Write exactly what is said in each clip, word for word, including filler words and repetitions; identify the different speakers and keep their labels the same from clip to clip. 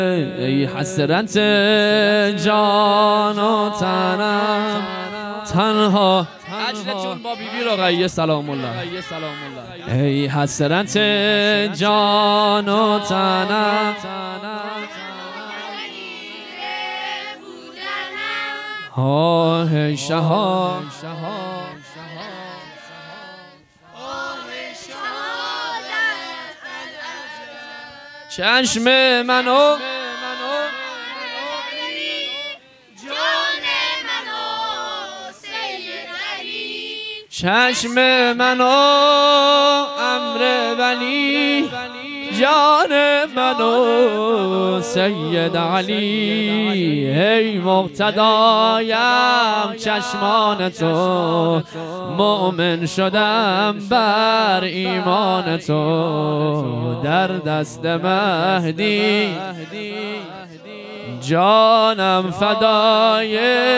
Speaker 1: ای حسرت جان و تنم تنها عجلتون با بیبی رقیه سلام الله. ای حسرت جان و تنم آه شهاد چشم منو چشم منو امر ولی جان منو سید علی. ای مقتدایم چشمان تو مؤمن شدم بر ایمان تو در دست مهدی جانم فدای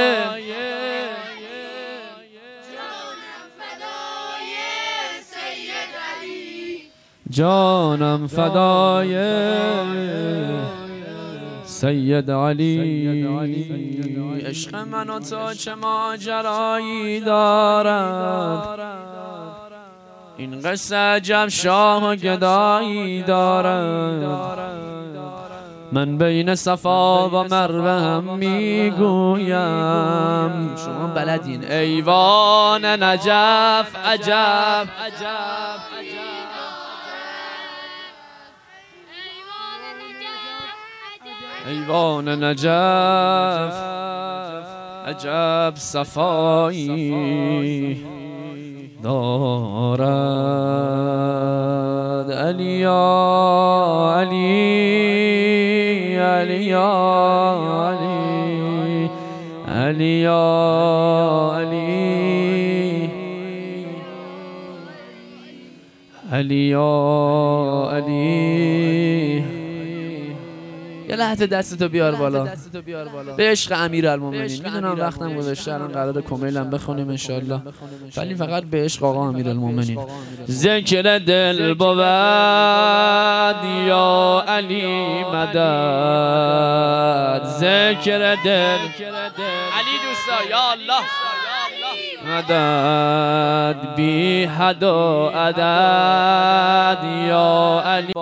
Speaker 1: جانم فدای سید علی. عشق من و تو چه ماجرایی دارد، این قصه عجب شاه و گدایی دارد. من بین صفا و مروه هم میگویم شما بلدین ایوان نجف عجب ایوان نجف عجب صفایی دارد. علی یا علی علی یا علی علی یا علی علی یا علی. یه لحظه دستتو بیار بالا به عشق امیرالمومنین. میدونم وقتم گذاشته الان قراره کمیلم بخونیم انشالله، ولی فقط به عشق آقا امیرالمومنین. ذکر دل بود یا علی مدد، ذکر دل علی دوستا یا الله مدد بی حد و عدد یا علی.